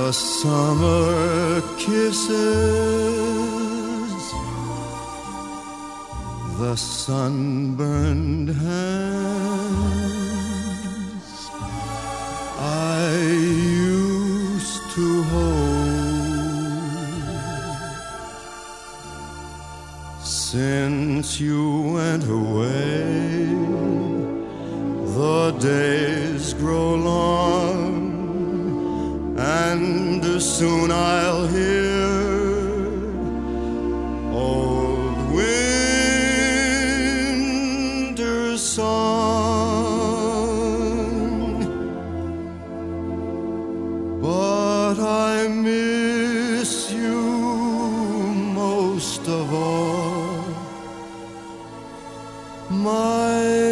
the summer kisses, the sunburned hands I used to hold. Since you went away, the days grow long, and soon I'll hear old winter's song. But I miss you most of all, my